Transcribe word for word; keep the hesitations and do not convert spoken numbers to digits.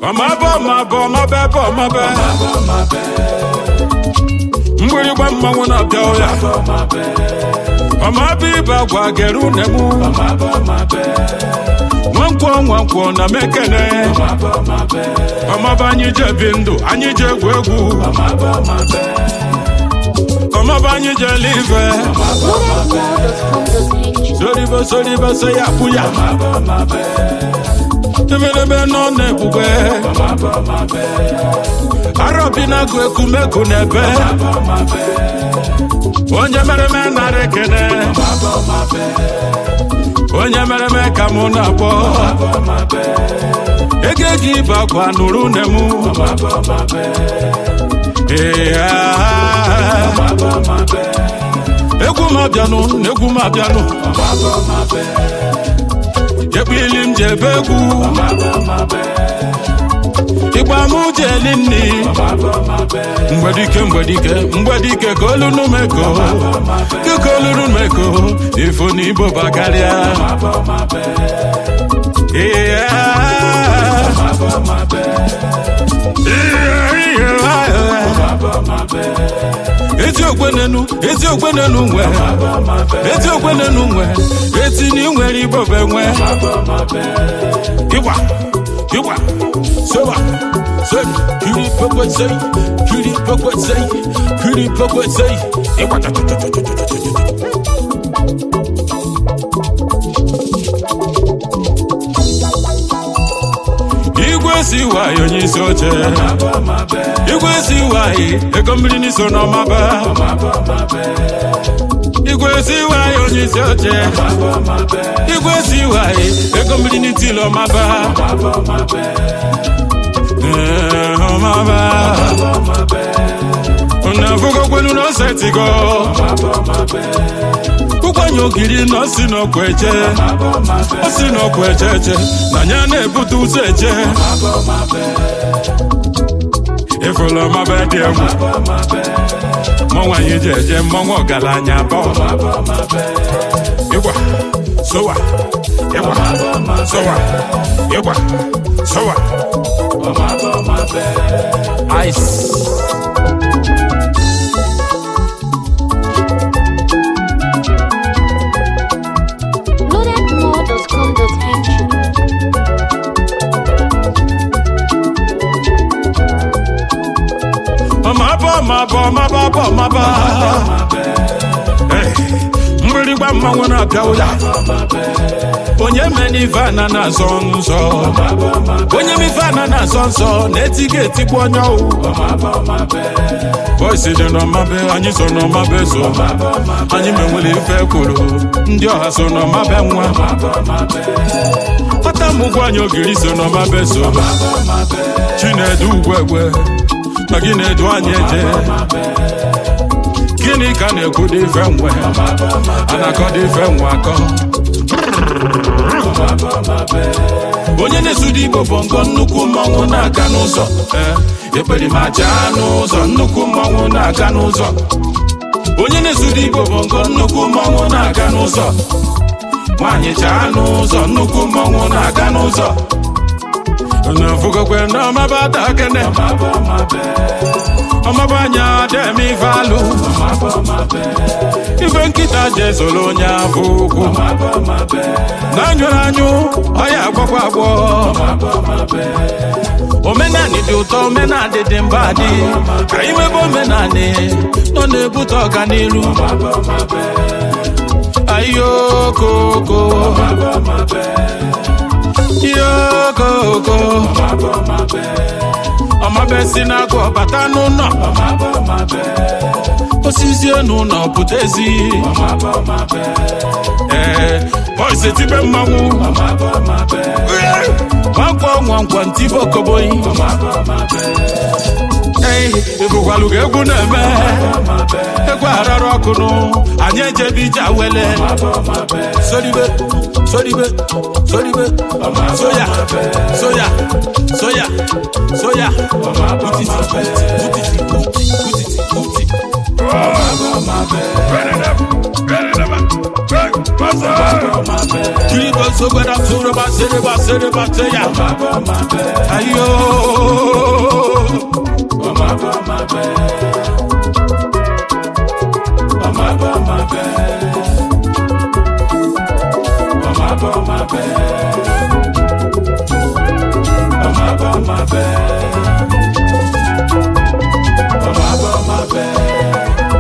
Omabo, mabo, mabo, mabo, mabo. Mburi ba mmanwu na bia oya. Omabi ba gwa geru nemu. Nwankwo nwankwo na mekene. Omaba anyị je bi ndụ, anyị je egwu egwu. Omaba anyị je live. Soribo soribo se ya puya. Tebelebe no nebube. Arabina kwe kumeku nebe. Onye mere me narekene. Onye mere me kamuna bo. Ege giba kwa nuru nemu. Egu mabianu, egu mabianu. Yebilim jebegu. Igba mu jelini. Mbadike mbadike mbadike kolu numeko. Kolu numeko. Ifo ni bo bakaria. Yeah. Eti okwenenu, eti okwenenu nwe. Eti okwenenu nwe. Eti ni nwe ribobe nwe. Iwa, iwa, sowa, sowa. Kiri pokwe say, kiri pokwe say, kiri pokwe say. Iwa ta ta ta ta ta ta ta. Igwe si wa yonyi soche. Igwe si wa yi ekomri ni sono maba. Igwe si wa yonyi soche. Igwe si wa yi ekomri ni tilo maba. Eh maba. Ona fugo kwenu no setigo. Kukwanyo giri no sino kweche. Sino kweche. Nanya ne butu seche. Ifolo mabe de mu. Monwa yejeje monwo galanya bo. Iwa. Sowa. Iwa. Sowa. Iwa. Sowa. Ice. Maba, maba, maba, maba. Hey, mburi ba mmanwu na bia oya. Onye meni vana na zonzo. Onye mi vana na zonzo. Neti geti bonyo. Boys de no mabe, anyi so no mabe so. Anyi menwele ife kolo. Ndi oha so no mabe nwa. Ata mugwanyo giri so no mabe so. Chinedu gwegwe. Magine do anyeje. Kini kan e go dey fenwe. Ana ko dey fenwe ako. Onye nesudi bobongo nnukwu mmanwu na-aga n'ụzọ. Eh, ekperi ma jaa n'ụzọ nnukwu mmanwu na-aga n'ụzọ. Onye nesudi bobongo nnukwu mmanwu na-aga n'ụzọ. Nwanyị jaa n'ụzọ nnukwu mmanwu na-aga n'ụzọ. Na fugo kwe na mabata kene. Omabanya demi valu. Ife nkita je solo nya fuku. Nanyo nanyo oya gwakwa gwo. Omenani di uto omenani di mbadi. Kaiwe bo omenani no nebuto ọganiru. Ayo koko. Yo koko. Omabe sinago bata n'ụlọ. Osisi n'ụlọ pụtezi. Eh, boys etibe mmanwu. Nwankwo nwankwo ntibo koboyi. Hey, ebugwalu egwu na-eme. Egwu arara ọkụ nụ. Anyị ejebi ije awele. Soribe, soribe, soribe. Soya, soya, soya, soya. Putiti, putiti, putiti, putiti. Ready up, ready up. Kiri so gwada turo ba sere ba sere ba te ya. Ayo. Mama ba ma be. Mama ba ma be. Mama ba ma be. Mama ba ma be. Mama ba ma be.